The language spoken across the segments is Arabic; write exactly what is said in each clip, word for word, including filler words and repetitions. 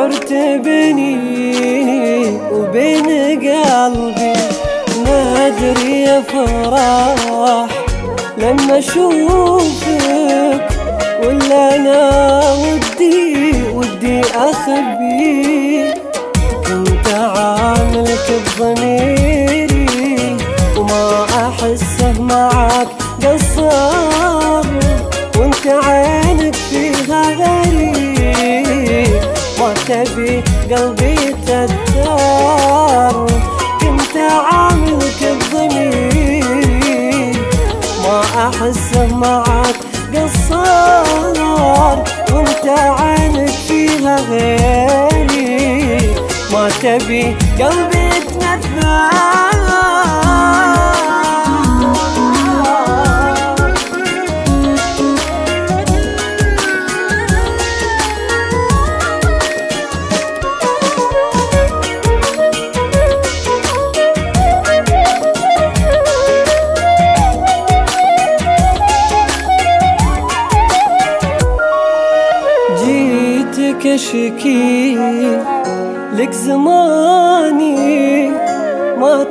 حرت بيني وبين قلبي، ما ادري يا فرح لما اشوفك، ولا انا ودي ودي اخبي. كنت عاملك بضميري وما احسه معاك قصر، وانت عينك فيها غريب، ما تبي قلبي تدار. كنت عاملك بضميري ما احسه معاك قصر، وانت عينك فيها غيري، ما تبي قلبي تنثر. جيتك اشكي لك زماني، ما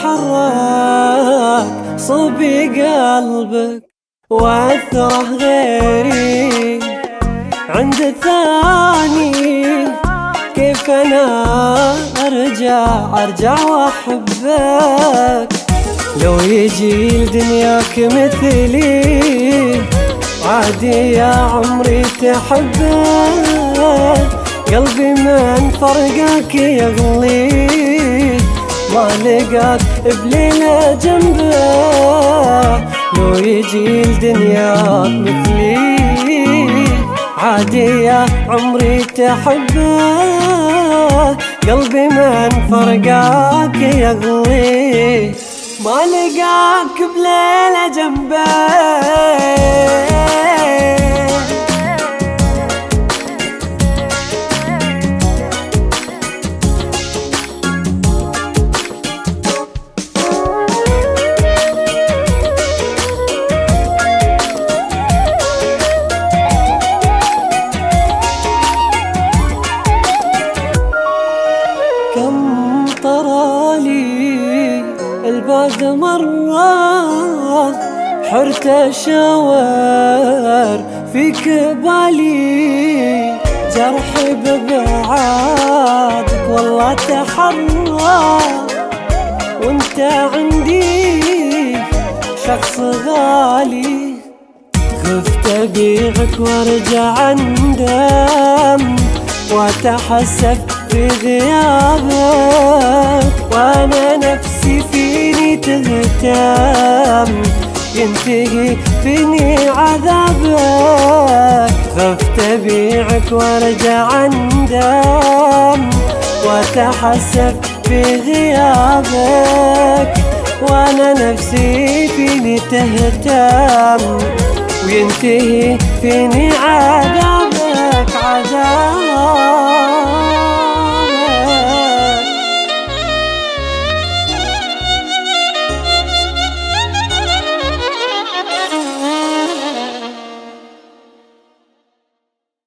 تحرك صوبي قلبك واثره غيري عند الثاني. كيف انا ارجع ارجع واحبك، لو يجي لدنياك مثلي عادي يا عمري تحبك. قلبي من فرقك يغلي، ما لقاك بليلة جنبه، لو يجي لدنياك مثلي عادي يا عمري تحبه. قلبي من فرقك يغلي، ما لقاك بليلة جنبه. كم طرالي البعد مرة، حرت أشاور فيك بالي، جرحي ببعادك والله تحرى، وانت عندي شخص غالي. خفت أبيعك وارجع اندم واتحسف في غيابك، وانا نفسي فيني تهتم ينتهي فيني عذابك. خفت ابيعك وارجع اندم واتحسف في غيابك، وانا نفسي فيني تهتم وينتهي فيني عذابك.